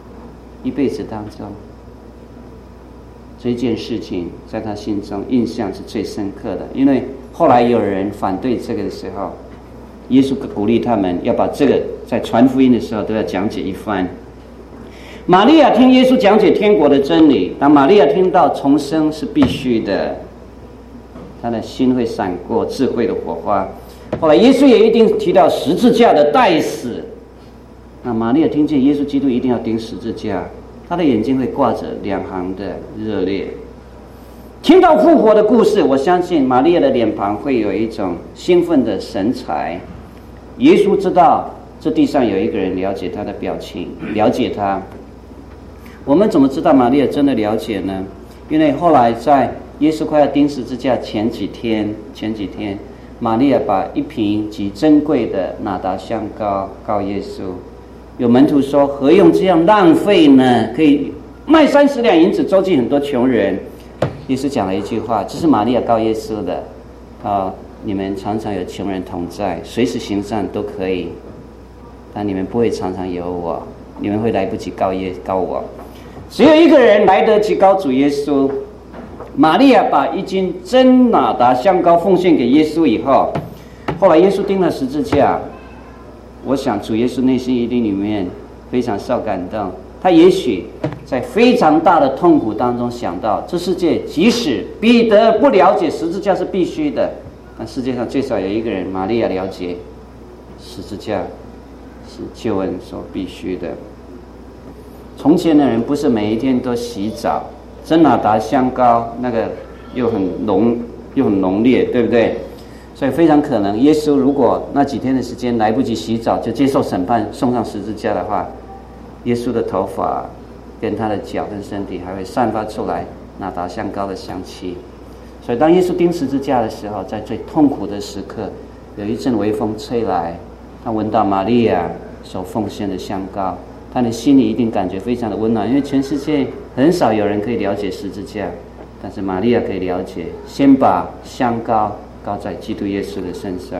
A: 这件事情在他心中印象是最深刻的。因为后来有人反对这个的时候，耶稣鼓励他们要把这个在传福音的时候都要讲解一番。玛利亚听耶稣讲解天国的真理，当玛利亚听到重生是必须的，她的心会闪过智慧的火花。后来耶稣也一定提到十字架的代死，那玛利亚听见耶稣基督一定要钉十字架，她的眼睛会挂着两行的热泪。听到复活的故事，我相信玛利亚的脸庞会有一种兴奋的神采。耶稣知道这地上有一个人了解他的表情，了解他。我们怎么知道玛利亚真的了解呢？因为后来在耶稣快要钉十字架前几天，玛利亚把一瓶极珍贵的哪达香膏告耶稣。有门徒说：“何用这样浪费呢？可以卖30两银子，周济很多穷人。”耶稣讲了一句话，这是玛利亚告耶稣的：“你们常常有穷人同在，随时行善都可以，但你们不会常常有我，你们会来不及告我。只有一个人来得及告主耶稣。”玛利亚把一斤真哪达香膏奉献给耶稣以后，后来耶稣钉了十字架。我想主耶稣内心一定里面非常受感动，他也许在非常大的痛苦当中想到，这世界即使彼得不了解十字架是必须的，但世界上最少有一个人，玛利亚了解十字架是救恩所必须的。从前的人不是每一天都洗澡，真哪达香膏那个又很浓烈，对不对？所以非常可能耶稣如果那几天的时间来不及洗澡就接受审判送上十字架的话，耶稣的头发跟他的脚跟身体还会散发出来哪达香膏的香气。所以当耶稣钉十字架的时候，在最痛苦的时刻，有一阵微风吹来，他闻到玛利亚所奉献的香膏，他的心里一定感觉非常的温暖。因为全世界很少有人可以了解十字架，但是玛利亚可以了解，先把香膏膏在基督耶稣的身上，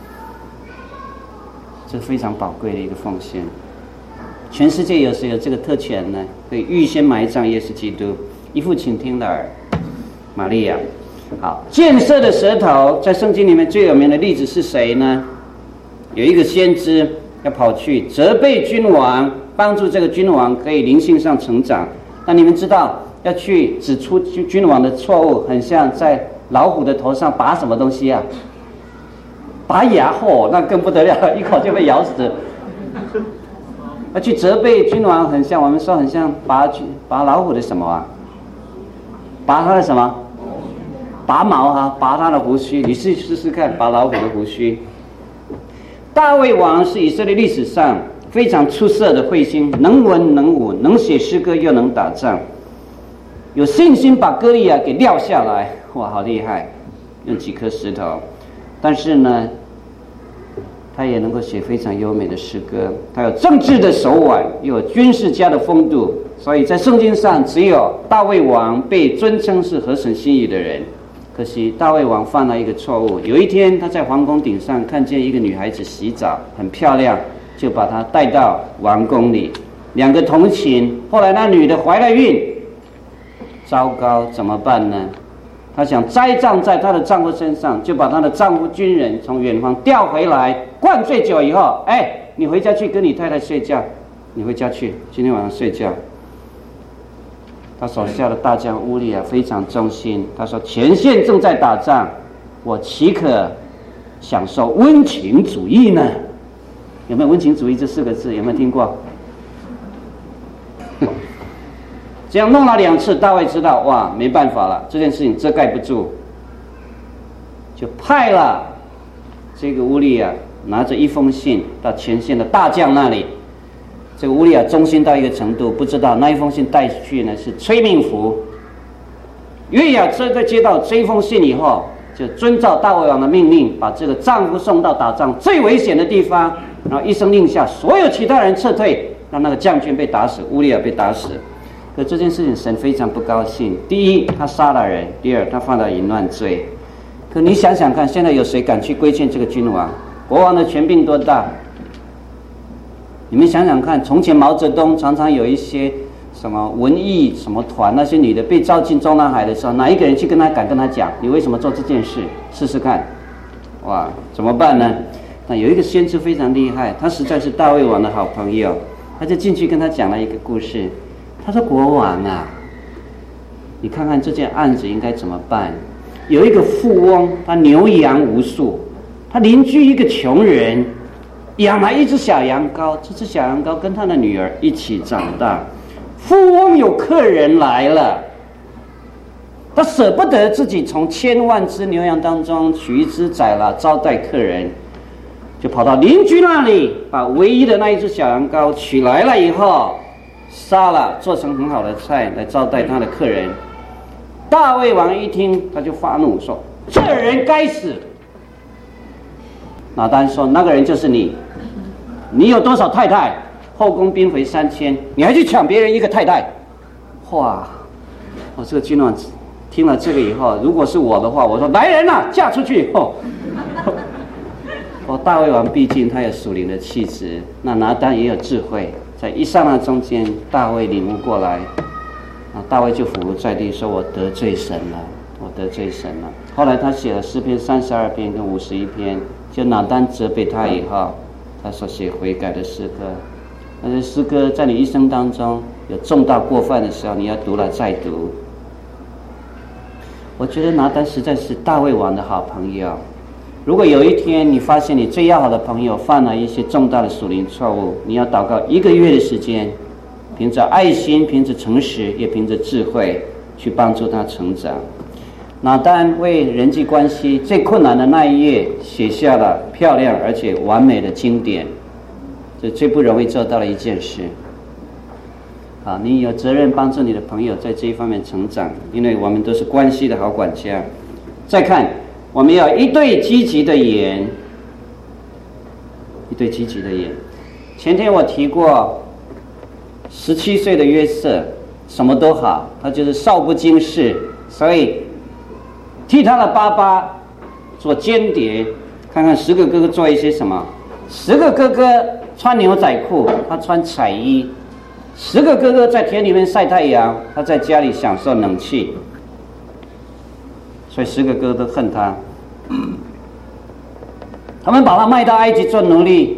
A: 这非常宝贵的一个奉献。全世界有谁有这个特权呢？可以预先埋葬耶稣基督，一副倾听的耳。玛利亚。好，箭射的舌头，在圣经里面最有名的例子是谁呢？有一个先知要跑去责备君王，帮助这个君王可以灵性上成长。那你们知道，要去指出君王的错误，很像在老虎的头上拔什么东西啊？拔牙后，那更不得了，一口就被咬死。要去责备君王，很像我们说很像拔老虎的什么啊？拔他的什么？拔毛啊，拔他的胡须。你试试看，拔老虎的胡须。大卫王是以色列历史上非常出色的慧星，能文能武，能写诗歌又能打仗，有信心把歌利亚给撂下来。哇，好厉害！用几颗石头，但是呢，他也能够写非常优美的诗歌。他有政治的手腕，又有军事家的风度，所以在圣经上只有大卫王被尊称是合神心意的人。可惜大卫王犯了一个错误。有一天他在皇宫顶上看见一个女孩子洗澡，很漂亮，就把她带到王宫里，两个同寝。后来那女的怀了孕，糟糕，怎么办呢？她想栽赃在她的丈夫身上，就把她的丈夫军人从远方调回来，灌醉酒以后，你回家去跟你太太睡觉，你回家去，今天晚上睡觉。他手下的大将乌利亚非常忠心，他说：“前线正在打仗，我岂可享受温情主义呢？”有没有温情主义这4个字？有没有听过？这样弄了2次，大卫知道，哇，没办法了，这件事情遮盖不住，就派了这个乌利亚拿着一封信到前线的大将那里。这个乌利亚忠心到一个程度，不知道那一封信带去呢是催命符。约雅在接到这一封信以后，就遵照大卫王的命令，把这个丈夫送到打仗最危险的地方，然后一声令下，所有其他人撤退，让那个将军被打死，乌利亚被打死。可这件事情神非常不高兴。第一，他杀了人；第二，他犯了淫乱罪。可你想想看，现在有谁敢去规劝这个君王？ 国王的权柄多大？你们想想看，从前毛泽东常常有一些什么文艺什么团，那些女的被召进中南海的时候，哪一个人去敢跟他讲，你为什么做这件事？试试看，哇，怎么办呢？那有一个先知非常厉害，他实在是大卫王的好朋友，他就进去跟他讲了一个故事。他说：“国王啊，你看看这件案子应该怎么办？有一个富翁，他牛羊无数，他邻居一个穷人，养了一只小羊羔，这只小羊羔跟他的女儿一起长大。富翁有客人来了，他舍不得自己从千万只牛羊当中取一只宰了招待客人，就跑到邻居那里，把唯一的那一只小羊羔取来了以后，杀了，做成很好的菜来招待他的客人。大卫王一听，他就发怒说：这人该死！拿单说：那个人就是你，你有多少太太？后宫嫔妃3000，你还去抢别人一个太太？哇！这个君王听了这个以后，如果是我的话，我说：来人啊，嫁出去！大卫王毕竟他有属灵的气质，那拿单也有智慧，在一刹那中间，大卫领悟过来，大卫就俯伏在地说：我得罪神了，我得罪神了。后来他写了诗篇32篇跟51篇，就拿单责备他以后，他所写悔改的诗歌。那些诗歌在你一生当中有重大过犯的时候，你要读了再读。我觉得拿单实在是大卫王的好朋友。如果有一天你发现你最要好的朋友犯了一些重大的属灵错误，你要祷告1个月的时间，凭着爱心，凭着诚实，也凭着智慧去帮助他成长。拿单为人际关系最困难的那一页写下了漂亮而且完美的经典，这最不容易做到的一件事。你有责任帮助你的朋友在这一方面成长，因为我们都是关系的好管家。再看，我们要一对积极的眼，一对积极的眼。前天我提过，17岁的约瑟什么都好，他就是少不经事，所以替他的爸爸做间谍，看看10个哥哥做一些什么。10个哥哥穿牛仔裤，他穿彩衣；10个哥哥在田里面晒太阳，他在家里享受冷气。所以10个哥哥都恨他，他们把他卖到埃及做奴隶，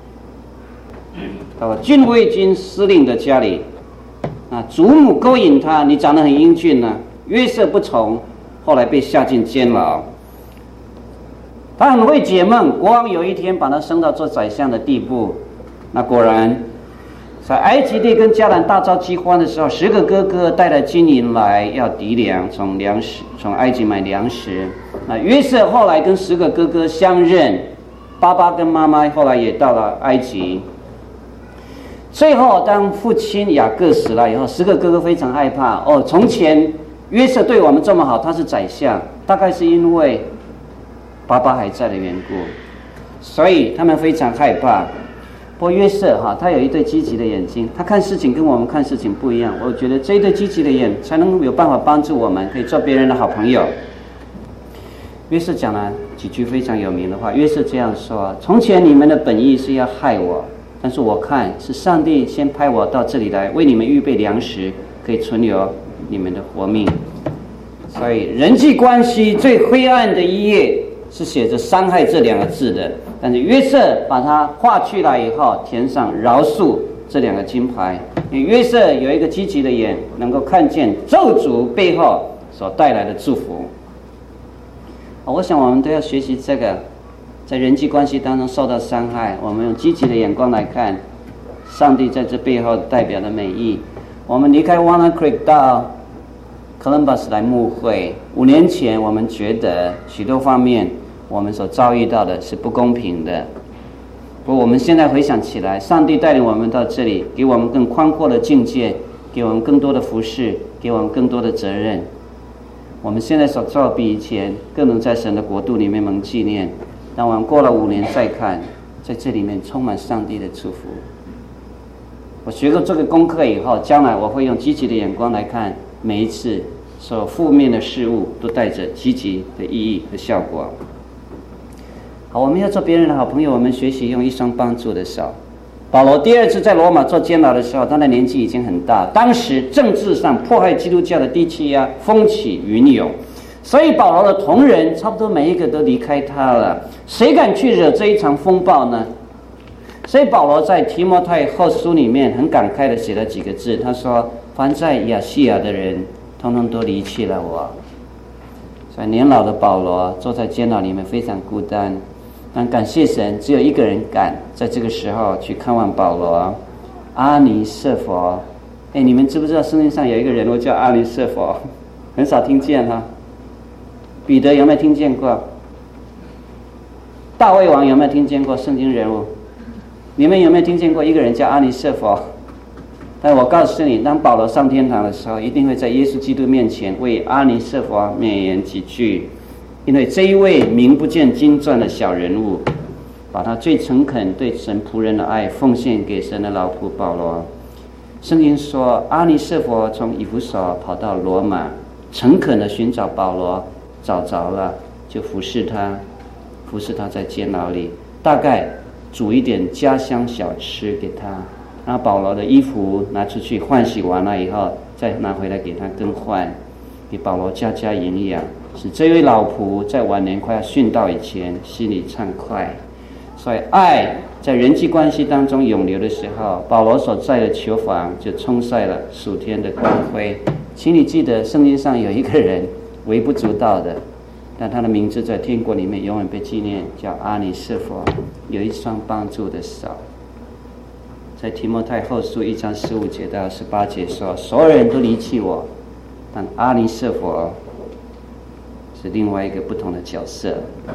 A: 到了禁卫军司令的家里，祖母勾引他，你长得很英俊呢，约瑟不从，后来被下进监牢。他很会解梦，国王有一天把他升到做宰相的地步。那果然在埃及地跟迦南大遭饥荒的时候，10个哥哥带了金银来要籴粮，从埃及买粮食。那约瑟后来跟10个哥哥相认，爸爸跟妈妈后来也到了埃及。最后当父亲雅各死了以后，10个哥哥非常害怕。从前约瑟对我们这么好，他是宰相，大概是因为爸爸还在的缘故，所以他们非常害怕。不过约瑟他有一对积极的眼睛，他看事情跟我们看事情不一样。我觉得这一对积极的眼才能有办法帮助我们，可以做别人的好朋友。约瑟讲了几句非常有名的话。约瑟这样说：从前你们的本意是要害我，但是我看是上帝先派我到这里来，为你们预备粮食，可以存留你们的活命。所以人际关系最灰暗的一页是写着伤害这2个字的，但是约瑟把它划去了以后，填上饶恕这2个金牌。因为约瑟有一个积极的眼，能够看见咒诅背后所带来的祝福。我想我们都要学习这个，在人际关系当中受到伤害，我们用积极的眼光来看上帝在这背后代表的美意。我们离开 Walnut Creek 到 Columbus 来牧会，5年前我们觉得许多方面我们所遭遇到的是不公平的。不过我们现在回想起来，上帝带领我们到这里，给我们更宽阔的境界，给我们更多的服事，给我们更多的责任。我们现在所做比以前更能在神的国度里面蒙纪念。当我们过了5年再看，在这里面充满上帝的祝福。我学过这个功课以后，将来我会用积极的眼光来看每一次所有负面的事物，都带着积极的意义和效果。 好，我们要做别人的好朋友，我们学习用一双帮助的手。保罗第二次在罗马做监牢的时候，他的年纪已经很大，当时政治上迫害基督教的低气压风起云涌，所以保罗的同仁差不多每一个都离开他了，谁敢去惹这一场风暴呢？所以保罗在提摩太后书里面很感慨的写了几个字，他说：凡在亚细亚的人通通都离弃了我。所以年老的保罗坐在监牢里面非常孤单，但感谢神，只有一个人敢在这个时候去看望保罗，阿尼色弗。你们知不知道圣经上有一个人物叫阿尼色弗？很少听见哈。彼得有没有听见过？大卫王有没有听见过？圣经人物，你们有没有听见过一个人叫阿尼色弗？但我告诉你，当保罗上天堂的时候，一定会在耶稣基督面前为阿尼色弗勉言几句，因为这一位名不见经传的小人物，把他最诚恳对神仆人的爱奉献给神的老仆保罗。圣经说，阿尼色弗从以弗所跑到罗马，诚恳的寻找保罗，找着了，就服侍他在监牢里，大概煮一点家乡小吃给他，然后保罗的衣服拿出去换洗完了以后，再拿回来给他更换，给保罗加营养，使这位老仆在晚年快要殉道以前心里畅快。所以爱在人际关系当中涌流的时候，保罗所在的囚房就充塞了属天的光辉。请你记得，圣经上有一个人微不足道的，但他的名字在天国里面永远被纪念，叫阿尼色弗，有一双帮助的手。在提摩太后书1章15节到18节说，所有人都离弃我，但阿尼色弗是另外一个不同的角色。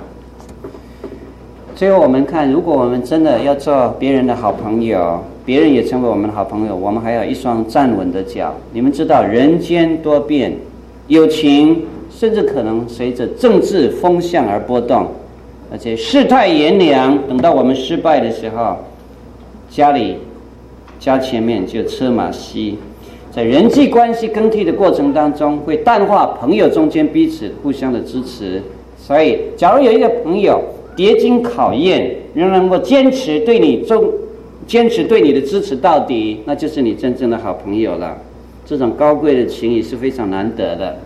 A: 最后我们看，如果我们真的要做别人的好朋友，别人也成为我们的好朋友，我们还有一双站稳的脚。你们知道人间多变，友情甚至可能随着政治风向而波动，而且世态炎凉，等到我们失败的时候，家前面就车马稀。在人际关系更替的过程当中，会淡化朋友中间彼此互相的支持。所以假如有一个朋友跌经考验，仍然能够坚持对你的支持到底，那就是你真正的好朋友了。这种高贵的情谊是非常难得的。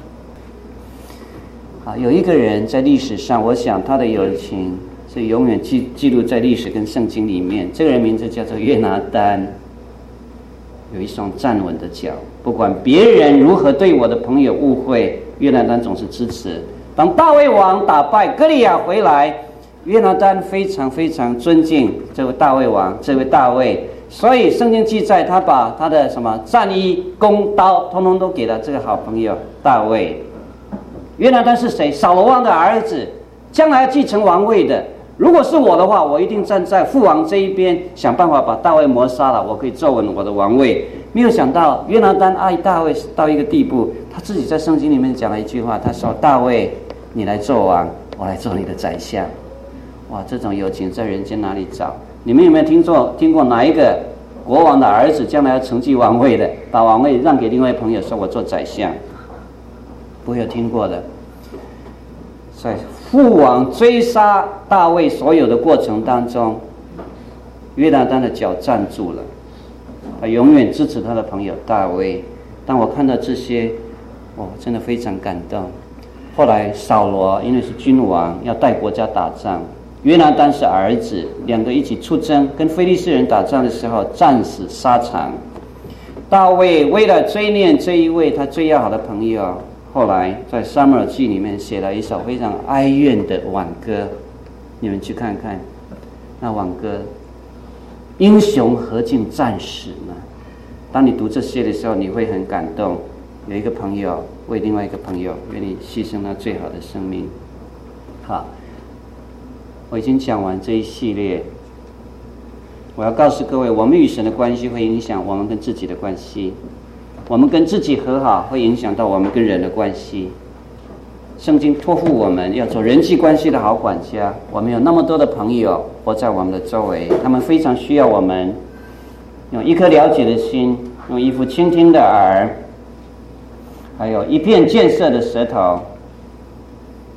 A: 有一个人在历史上，我想他的友情是永远记录在历史跟圣经里面。这个人名字叫做约拿单，有一双站稳的脚，不管别人如何对我的朋友误会，约拿单总是支持。当大卫王打败歌利亚回来，约拿单非常非常尊敬这位大卫王，这位大卫，所以圣经记载他把他的战衣、弓刀通通都给了这个好朋友大卫。约拿单是谁？扫罗王的儿子，将来要继承王位的。如果是我的话，我一定站在父王这一边，想办法把大卫谋杀了，我可以坐稳我的王位。没有想到约拿单爱大卫到一个地步，他自己在圣经里面讲了一句话，他说：大卫，你来做王，我来做你的宰相。哇，这种友情在人间哪里找？你们有没有听过哪一个国王的儿子将来要承继王位的，把王位让给另外朋友，说我做宰相？不会有听过的。在父王追杀大卫所有的过程当中，约拿单的脚站住了，他永远支持他的朋友大卫。当我看到这些，真的非常感动。后来扫罗因为是君王，要带国家打仗，约拿单是儿子，两个一起出征，跟非利士人打仗的时候战死沙场。大卫为了追念这一位他最要好的朋友，后来在撒母耳记里面写了一首非常哀怨的挽歌，你们去看看那挽歌，英雄何竟战死呢？当你读这些的时候，你会很感动。有一个朋友为另外一个朋友愿意牺牲他最好的生命。好，我已经讲完这一系列。我要告诉各位，我们与神的关系会影响我们跟自己的关系，我们跟自己和好会影响到我们跟人的关系。圣经托付我们要做人际关系的好管家。我们有那么多的朋友活在我们的周围，他们非常需要我们用一颗了解的心，用一副倾听的耳，还有一片建设的舌头，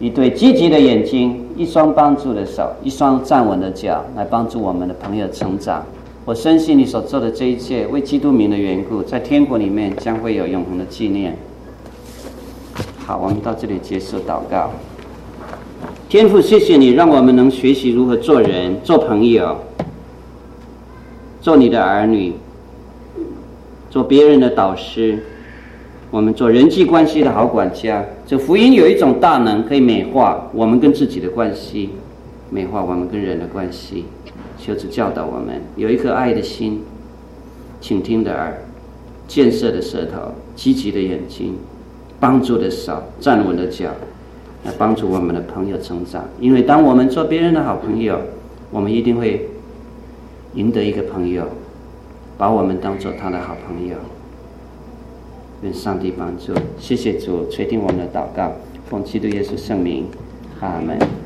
A: 一对积极的眼睛，一双帮助的手，一双站稳的脚，来帮助我们的朋友成长。我深信你所做的这一切，为基督名的缘故，在天国里面将会有永恒的纪念。好，我们到这里结束祷告。天父，谢谢你让我们能学习如何做人、做朋友、做你的儿女、做别人的导师，我们做人际关系的好管家。这福音有一种大能，可以美化我们跟自己的关系，美化我们跟人的关系。求主教导我们有一颗爱的心，倾听的耳，建设的舌头，积极的眼睛，帮助的手，站稳的脚，来帮助我们的朋友成长。因为当我们做别人的好朋友，我们一定会赢得一个朋友，把我们当作他的好朋友。愿上帝帮助，谢谢主垂听我们的祷告，奉基督耶稣圣名，阿门。